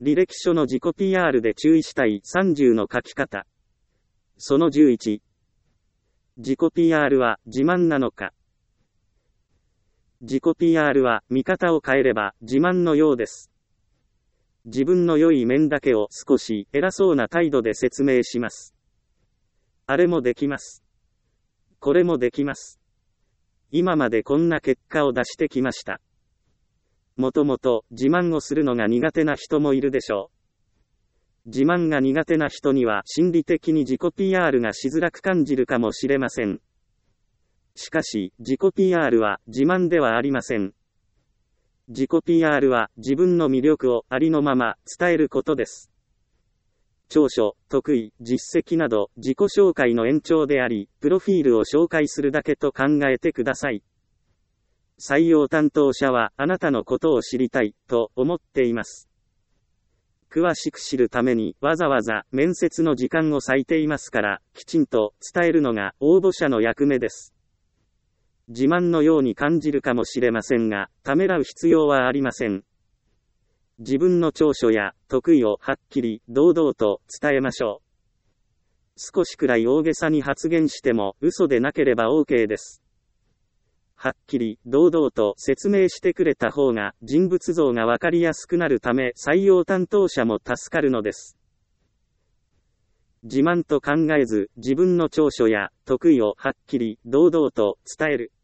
履歴書の自己 PR で注意したい30の書き方。その11。自己 PR は自慢なのか。自己 PR は見方を変えれば自慢のようです。自分の良い面だけを少し偉そうな態度で説明します。あれもできます。これもできます。今までこんな結果を出してきました。もともと自慢をするのが苦手な人もいるでしょう。自慢が苦手な人には心理的に自己 PR がしづらく感じるかもしれません。しかし、自己 PR は自慢ではありません。自己 PR は自分の魅力をありのまま伝えることです。長所、得意、実績など自己紹介の延長であり、プロフィールを紹介するだけと考えてください。採用担当者はあなたのことを知りたいと思っています。詳しく知るためにわざわざ面接の時間を割いていますから、きちんと伝えるのが応募者の役目です。自慢のように感じるかもしれませんが、ためらう必要はありません。自分の長所や得意をはっきり堂々と伝えましょう。少しくらい大げさに発言しても嘘でなければ OK です。はっきり堂々と説明してくれた方が人物像がわかりやすくなるため、採用担当者も助かるのです。自慢と考えず、自分の長所や得意をはっきり堂々と伝える。